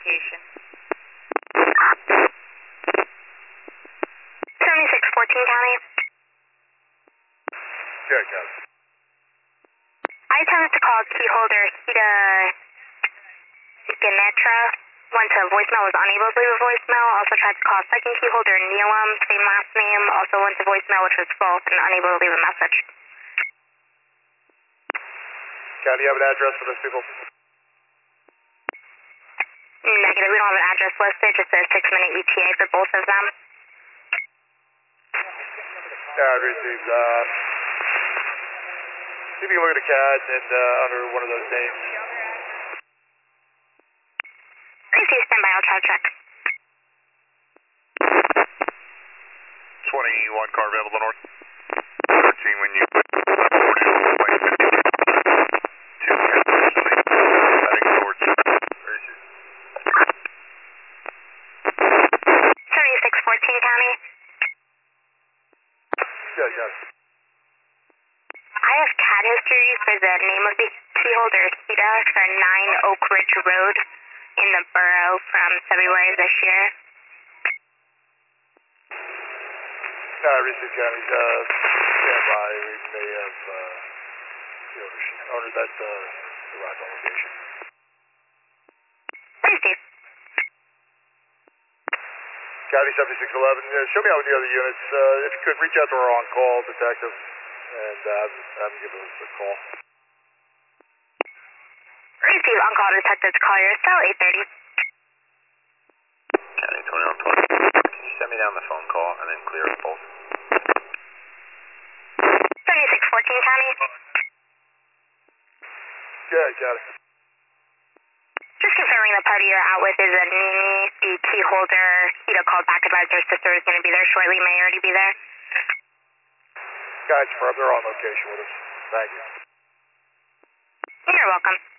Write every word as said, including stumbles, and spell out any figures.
location. seventy-six fourteen County. Yeah, got it. I attempted to call key holder Hida Ganetra. Went to voicemail, was unable to leave a voicemail. Also tried to call second key holder Neelam, same last name. Also went to voicemail, which was full, and unable to leave a message. Cal, do you have an address for those people? Negative, we don't have an address listed, just a six minute E T A for both of them. Yeah, I received, uh, see if you can look at a C A D and, uh, under one of those names. Receive, stand by, I'll try to check. twenty-one car available north. thirteen when you put forty, two heading towards. seventy-six fourteen County. Yeah, got it. I have C A D history for the name of the key holder, Hida, for nine Oak Ridge Road in the borough from February this year. No, I received County's, uh, stand by. We may have, uh, the ownership, owner that, uh, arrived on location. Receive. County seventy-six eleven, uh, show me out with the other units. Uh, if you could reach out to our on-call detective and, uh, have, have him give us a call. Receive, on-call detective to call your cell, eight thirty. County twenty-one twenty. Can you send me down the phone call and then clear us both? seventy-six fourteen County. Yeah, got it. Just confirming the party you're out with is a Nini, the key holder. Hida called back, advised her sister is going to be there shortly. May already be there. Guys, for they're on location with us. Thank you. You're welcome.